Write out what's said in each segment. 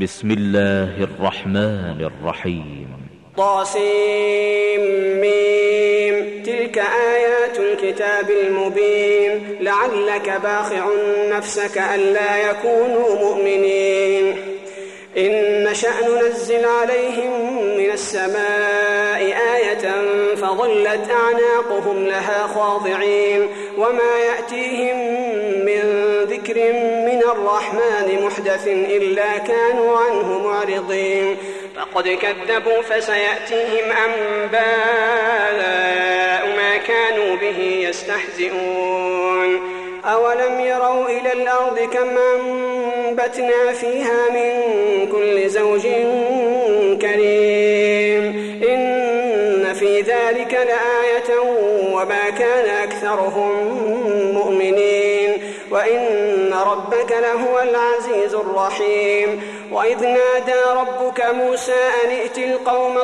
بسم الله الرحمن الرحيم. طاسيم. تلك آيات الكتاب المبين. لعلك باخع نفسك ألا يكونوا مؤمنين. إن نشأ ننزل عليهم من السماء آية فظلت أعناقهم لها خاضعين وما يأتيهم من ذكر من الرحمن محدث إلا كانوا عنه معرضين. فقد كذبوا فسيأتيهم أنباء ما كانوا به يستهزئون. أولم يروا إلى الأرض كم أنبتنا فيها من كل زوج كريم إن في ذلك لآية وما كان أكثرهم مؤمنين وإن ربك لهو العزيز الرحيم. وإذ نادى ربك موسى أن ائت القوم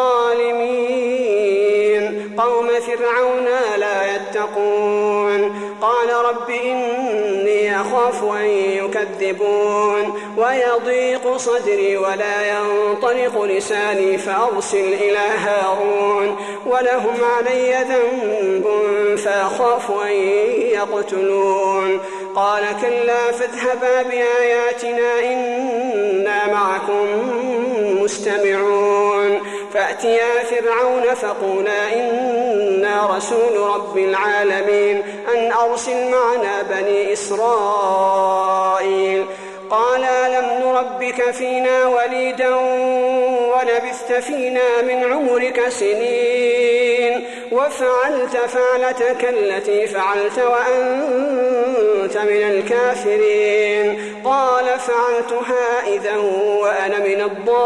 الظالمين قوم فرعون لا يتقون. قال رب إني أخاف أن يكذبون ويضيق صدري ولا ينطلق لساني فأرسل إلى هارون ولهم علي ذنب فأخاف أن يقتلون. قال كلا فاذهبا بآياتنا إنا معكم مستمعون. فأتيا فرعون فقولا إنا رسول رب العالمين أن أرسل معنا بني إسرائيل. قال لم نربك فينا وليدا ولبثت فينا من عمرك سنين وفعلت فعلتك التي فعلت وأنت من الكافرين. قال فعلتها إذا وأنا من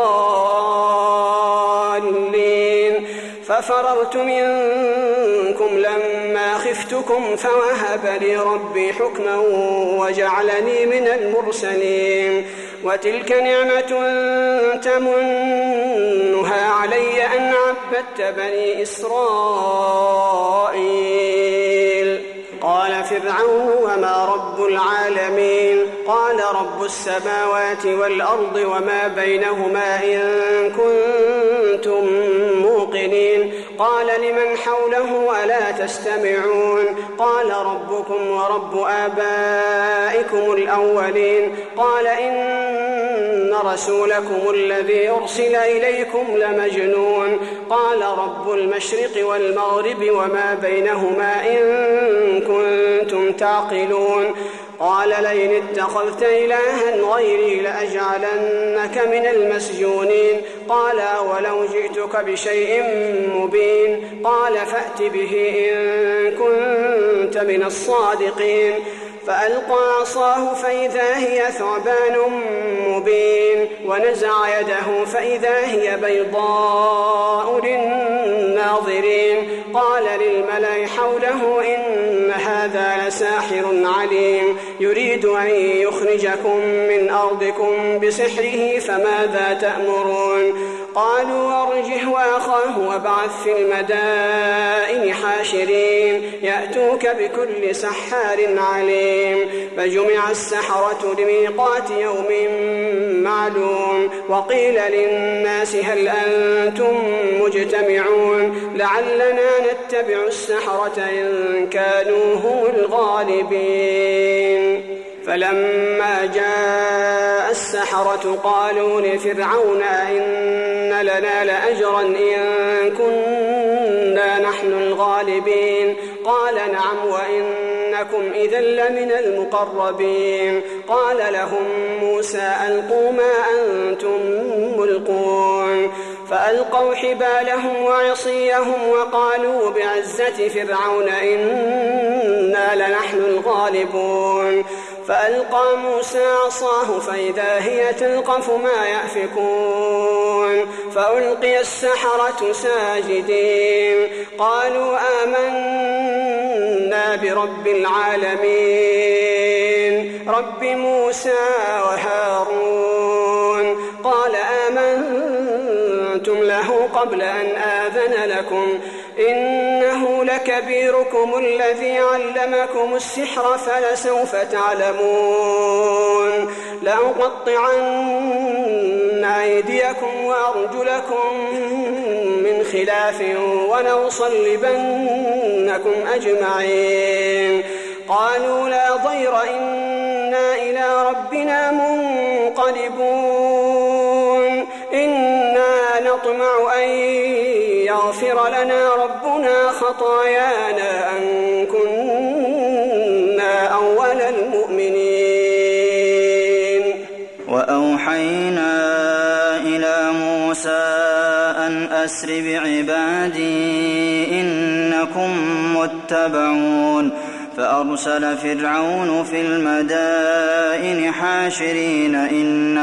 الضالين ففررت منكم لما خفتكم فوهب لي ربي حكما وجعلني من المرسلين. وتلك نعمة تمنها علي أن عبدت بني إسرائيل. قال فرعون وما رب العالمين؟ قال رب السماوات والأرض وما بينهما إن كنتم موقنين. قال لمن حوله ألا تستمعون؟ قال ربكم ورب آبائكم الأولين. قال إن رسولكم الذي أرسل إليكم لمجنون. قال رب المشرق والمغرب وما بينهما إن كنتم تعقلون. قال لئن اتخذت إلها غيري لأجعلنك من المسجونين. قال ولو جئتك بشيء مبين. قال فأت به إن كنت من الصادقين. فألقى عصاه فإذا هي ثعبان مبين ونزع يده فإذا هي بيضاء للناظرين. قال للملأ حوله إن هذا لساحر عليم يريد أن يخرجكم من أرضكم بسحره فماذا تأمرون؟ قالوا أرجه وأخاه وابعث في المدائن حاشرين يأتوك بكل سحار عليم. فجمع السحرة لميقات يوم معلوم. وقيل للناس هل أنتم مجتمعون لعلنا نتبع السحرة إن كانوا هم الغالبين. فلما جاء السحرة قالوا لفرعون إن لنا لأجرا إن كنا نحن الغالبين. قال نعم وإنكم إذا لمن المقربين. قال لهم موسى ألقوا ما أنتم ملقون. فألقوا حبالهم وعصيهم وقالوا بعزة فرعون إنا لنحن الغالبون. فألقى موسى عصاه فإذا هي تلقف ما يأفكون. فألقي السحرة ساجدين قالوا آمنا برب العالمين رب موسى وهارون. قال آمنتم له قبل أن آذن لكم إنه لكبيركم الذي علمكم السحر فلسوف تعلمون. لأقطعن أيديكم وأرجلكم من خلاف ولنصلبنكم أجمعين قالوا لا ضير إنا إلى ربنا منقلبون إنا نطمع أن يغفر لنا ربنا خطايانا أن كنا أول المؤمنين. وأوحينا إلى موسى أن أسر بعبادي إنكم متبعون فأرسل فرعون في المدائن حاشرين إن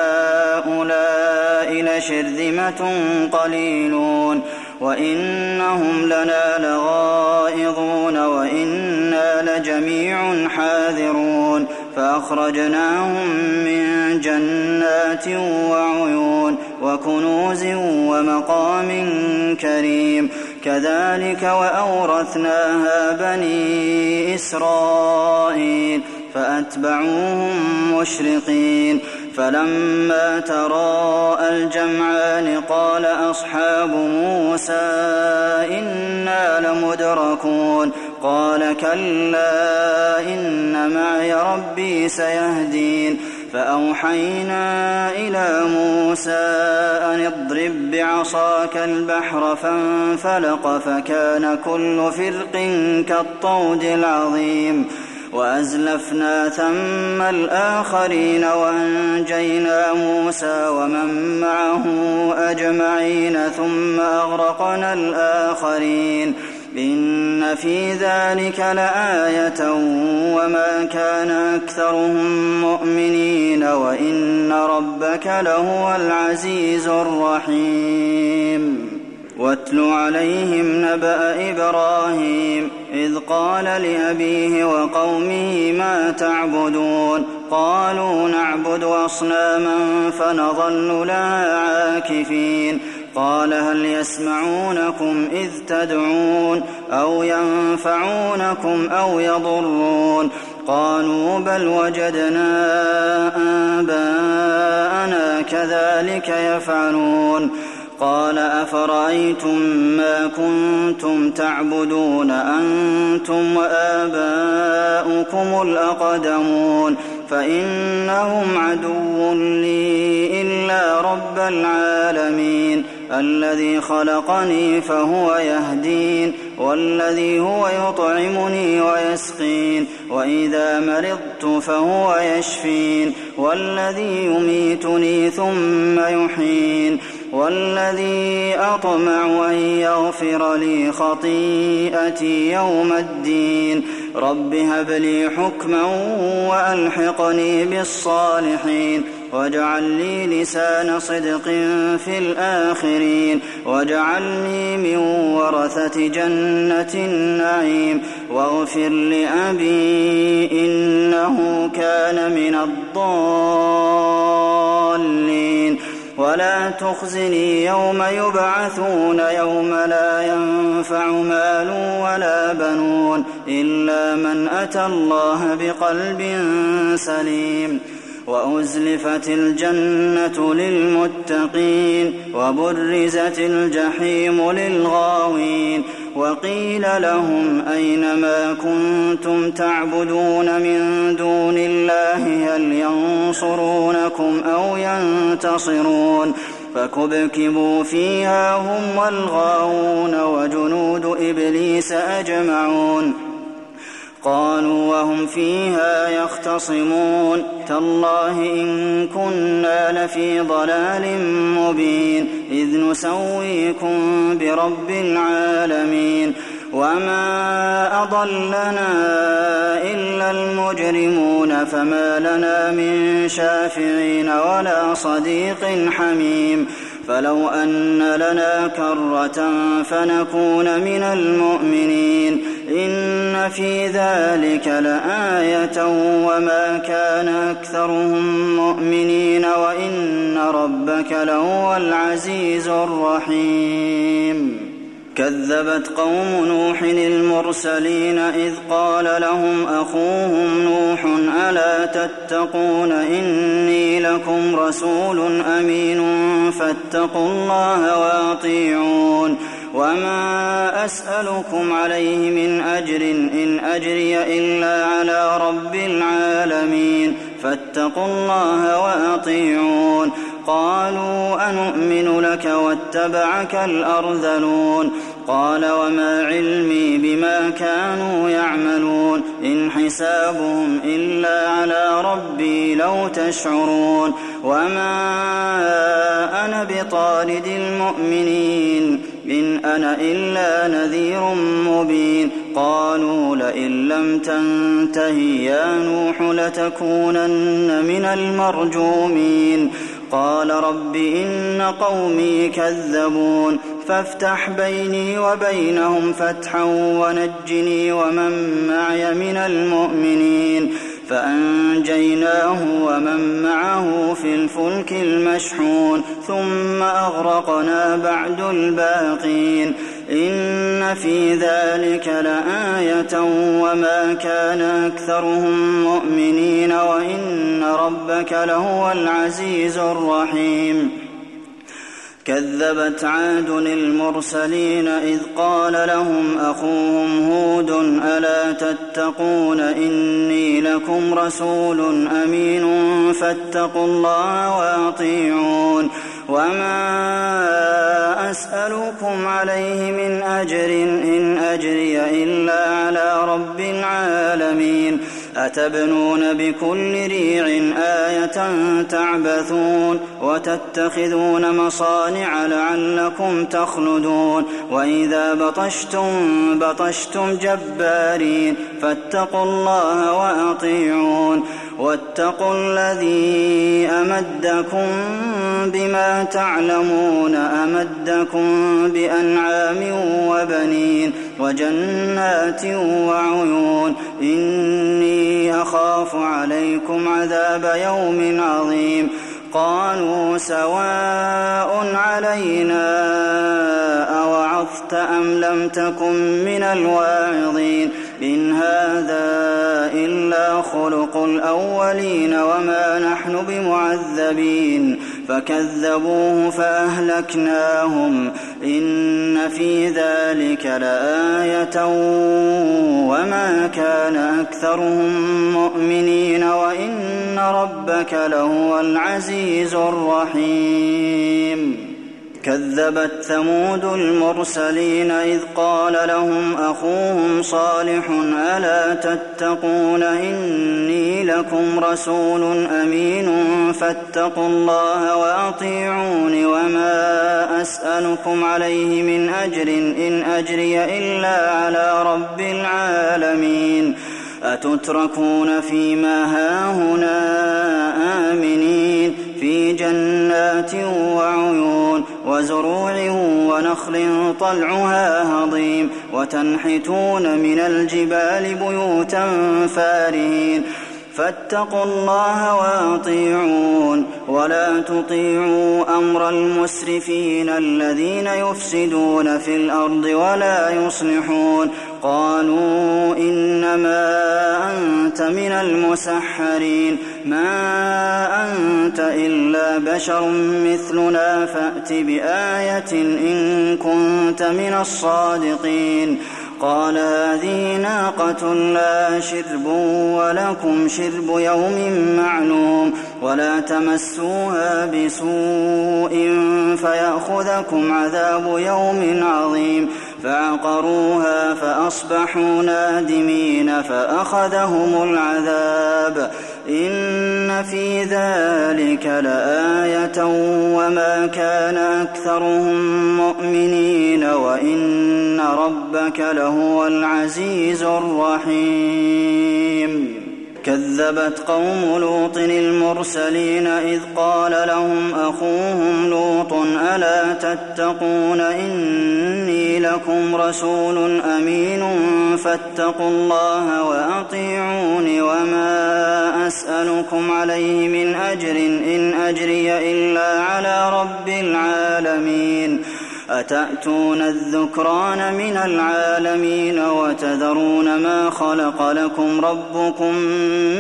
هؤلاء لشرذمة قليلون وإنهم لنا لغائظون وإنا لجميع حاذرون فأخرجناهم من جنات وعيون وكنوز ومقام كريم كذلك وأورثناها بني إسرائيل فأتبعوهم مشرقين فلما تراءى الجمعان قال أصحاب موسى إنا لمدركون قال كلا إن معي ربي سيهدين فأوحينا إلى موسى أن اضرب بعصاك البحر فانفلق فكان كل فرق كالطود العظيم وأزلفنا ثم الآخرين وأنجينا موسى ومن معه أجمعين ثم أغرقنا الآخرين إن في ذلك لآية وما كان أكثرهم مؤمنين وإن ربك لهو العزيز الرحيم. واتل عليهم نبأ إبراهيم إذ قال لأبيه وقومه ما تعبدون قالوا نعبد أصناما فنظل لها عاكفين قال هل يسمعونكم إذ تدعون أو ينفعونكم أو يضرون قالوا بل وجدنا آباءنا كذلك يفعلون قال أفرأيتم ما كنتم تعبدون أنتم وآباؤكم الأقدمون فإنهم عدو لي إلا رب العالمين الذي خلقني فهو يهدين والذي هو يطعمني ويسقين وإذا مرضت فهو يشفين والذي يميتني ثم يحيين والذي أطمع أن يغفر لي خطيئتي يوم الدين رب هب لي حكما وألحقني بالصالحين واجعل لي لسان صدق في الآخرين واجعلني من ورثة جنة النعيم واغفر لأبي إنه كان من الضالين ولا تخزني يوم يبعثون يوم لا ينفع مال ولا بنون إلا من أتى الله بقلب سليم وأزلفت الجنة للمتقين وبرزت الجحيم للغاوين وقيل لهم أين ما كنتم تعبدون من دون الله هل ينصرونكم أو ينتصرون فكبكبوا فيها هم والغاوون وجنود إبليس أجمعون قالوا وهم فيها يختصمون تالله إن كنا لفي ضلال مبين إذ نسويكم برب العالمين وما أضلنا إلا المجرمون فما لنا من شافعين ولا صديق حميم فلو أن لنا كرة فنكون من المؤمنين إن في ذلك لآية وما كان أكثرهم مؤمنين وإن ربك لهو العزيز الرحيم كذبت قوم نوح المرسلين إذ قال لهم أخوهم نوح ألا تتقون إني لكم رسول أمين فاتقوا الله وأطيعون وما أسألكم عليه من أجر إن أجري إلا على رب العالمين فاتقوا الله وأطيعون قالوا أنؤمن لك واتبعك الأرذلون قال وما علمي بما كانوا يعملون إن حسابهم إلا على ربي لو تشعرون وما أنا بطارد المؤمنين إن أنا إلا نذير مبين قالوا لئن لم تنته يا نوح لتكونن من المرجومين قال رب إن قومي كذبون فافتح بيني وبينهم فتحا ونجني ومن معي من المؤمنين فأنجيناه ومن معه في الفلك المشحون ثم أغرقنا بعد الباقين إن في ذلك لآية وما كان أكثرهم مؤمنين وإن ربك لهو العزيز الرحيم كذبت عاد المرسلين إذ قال لهم أخوهم هود ألا تتقون إني لكم رسول أمين فاتقوا الله وأطيعون وما أسألكم عليه من أجر إن أجري إلا على رب العالمين أتبنون بكل ريع آية تعبثون وتتخذون مصانع لعلكم تخلدون وإذا بطشتم جبارين فاتقوا الله وأطيعون واتقوا الذي أمدكم بما تعلمون أمدكم بأنعام وبنين وجنات وعيون إني أخاف عليكم عذاب يوم عظيم قالوا سواء علينا أوعظت أم لم تكن من الواعظين إن هذا إلا خلق الأولين وما نحن بمعذبين فكذبوه فأهلكناهم إن في ذلك لآية وما كان أكثرهم مؤمنين وإن ربك لهو العزيز الرحيم كذبت ثمود المرسلين إذ قال لهم أخوهم صالح ألا تتقون إني لكم رسول أمين فاتقوا الله وأطيعون وما أسألكم عليه من أجر إن أجري إلا على رب العالمين أتتركون فيما هاهنا آمنين في جنات وعيون وزروع ونخل طلعها هضيم وتنحتون من الجبال بيوتا فارهين فاتقوا الله وأطيعون ولا تطيعوا أمر المسرفين الذين يفسدون في الأرض ولا يصلحون قالوا إنما أنت من المسحرين ما أنت إلا بشر مثلنا فأت بآية إن كنت من الصادقين قال هذه ناقة لا شرب ولكم شرب يوم معلوم ولا تمسوها بسوء فيأخذكم عذاب يوم عظيم فعقروها فأصبحوا نادمين فأخذهم العذاب إن في ذلك لآية وما كان أكثرهم مؤمنين وإن ربك لهو العزيز الرحيم كذبت قوم لوط المرسلين إذ قال لهم أخوهم لوط ألا تتقون إني لكم رسول أمين فاتقوا الله وأطيعون وما أسألكم عليه من أجر إن أجري إلا على رب العالمين أتأتون الذكران من العالمين وتذرون ما خلق لكم ربكم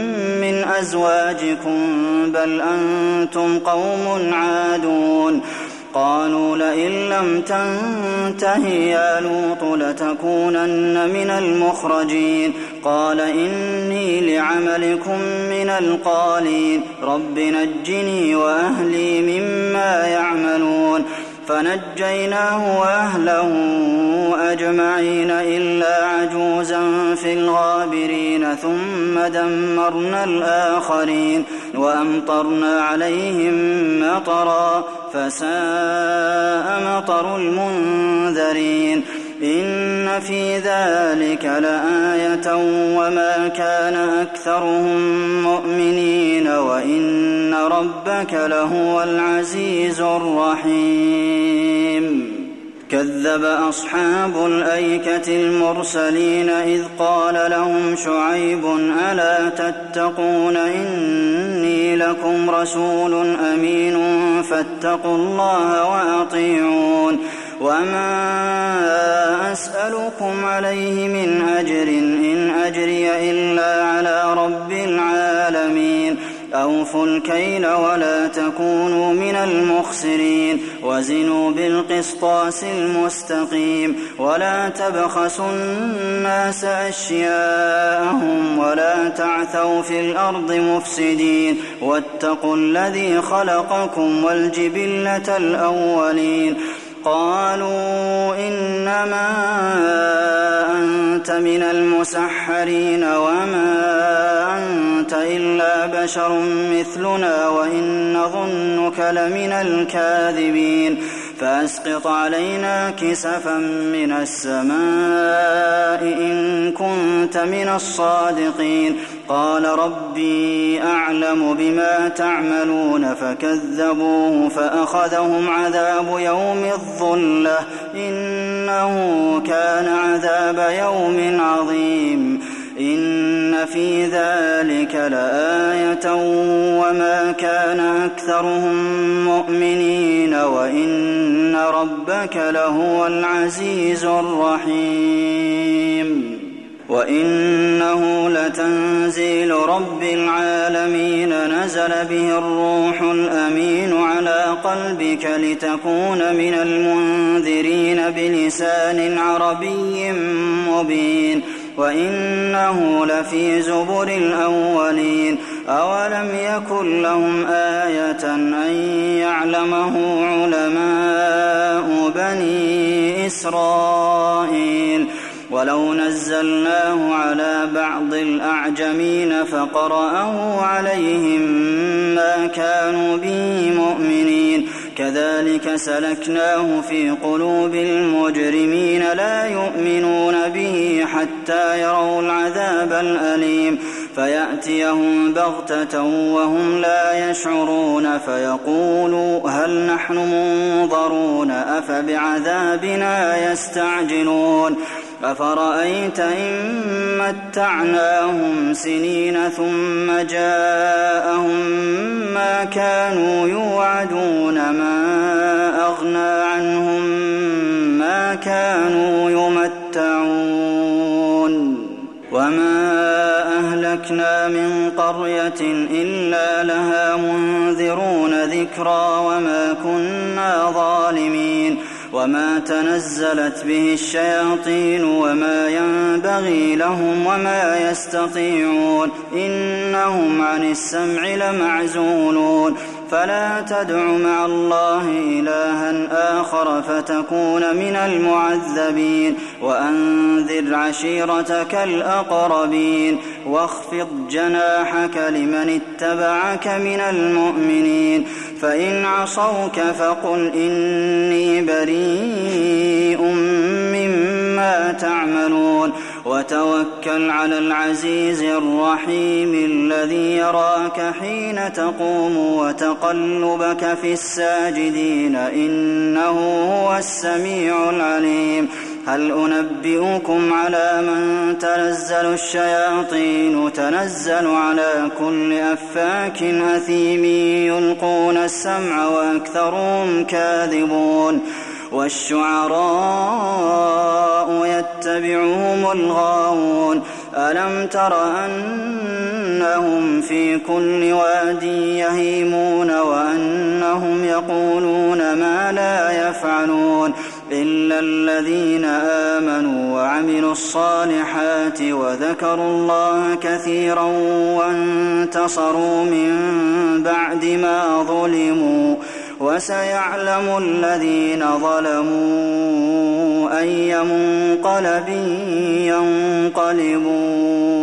من أزواجكم بل أنتم قوم عادون قالوا لئن لم تنته يا لوط لتكونن من المخرجين قال إني لعملكم من القالين رب نجني وأهلي مما يعملون فنجيناه وأهله أجمعين إلا عجوزا في الغابرين ثم دمرنا الآخرين وأمطرنا عليهم مطرا فساء مطر المنذرين إن في ذلك لآية وما كان أكثرهم مؤمنين وإن ربك لهو العزيز الرحيم كذب أصحاب الأيكة المرسلين إذ قال لهم شعيب ألا تتقون إني لكم رسول أمين فاتقوا الله وأطيعون وما أسألكم عليه من أجر إن أجري إلا على رب العالمين أوفوا الكيل ولا تكونوا من المخسرين وزنوا بالقسطاس المستقيم ولا تبخسوا الناس أشياءهم ولا تعثوا في الأرض مفسدين واتقوا الذي خلقكم والجبلة الأولين قالوا إنما أنت من المسحرين وما أنت إلا بشر مثلنا وإن نظنك لمن الكاذبين فأسقط علينا كسفا من السماء إن كنت من الصادقين قال ربي أعلم بما تعملون فكذبوه فأخذهم عذاب يوم الظلة إنه كان عذاب يوم عظيم إن في ذلك لآية وما كان أكثرهم مؤمنين وإن ربك لهو العزيز الرحيم وإنه لتنزيل رب العالمين نزل به الروح الأمين على قلبك لتكون من المنذرين بلسان عربي مبين وإنه لفي زبر الأولين أولم يكن لهم آية أن يعلمه علماء بني إسرائيل ولو نزلناه على بعض الأعجمين فقرأه عليهم ما كانوا به مؤمنين كذلك سلكناه في قلوب المجرمين لا يؤمنون به حتى يروا العذاب الأليم فيأتيهم بغتة وهم لا يشعرون فيقولوا هل نحن منظرون أفبعذابنا يستعجلون أفرأيت إن متعناهم سنين ثم جاءهم ما كانوا يوعدون ما أغنى عنهم ما كانوا يمتعون وما أهلكنا من قرية إلا لها منذرون ذكرى وما كنا ظالمين وما تنزلت به الشياطين وما ينبغي لهم وما يستطيعون إنهم عن السمع لمعزولون فلا تدع مع الله إلها آخر فتكون من المعذبين وأنذر عشيرتك الأقربين واخفض جناحك لمن اتبعك من المؤمنين فإن عصوك فقل إني بريء مما تعملون وتوكل على العزيز الرحيم الذي يراك حين تقوم وتقلبك في الساجدين إنه هو السميع العليم هل أنبئكم على من تنزل الشياطين تنزل على كل أفاك أثيم يلقون السمع وأكثرهم كاذبون والشعراء يتبعهم الغاوون ألم تر أن أنهم في كل واد يهيمون وأنهم يقولون ما لا يفعلون إلا الذين آمنوا وعملوا الصالحات وذكروا الله كثيرا وانتصروا من بعد ما ظلموا وسيعلم الذين ظلموا أي منقلب ينقلبون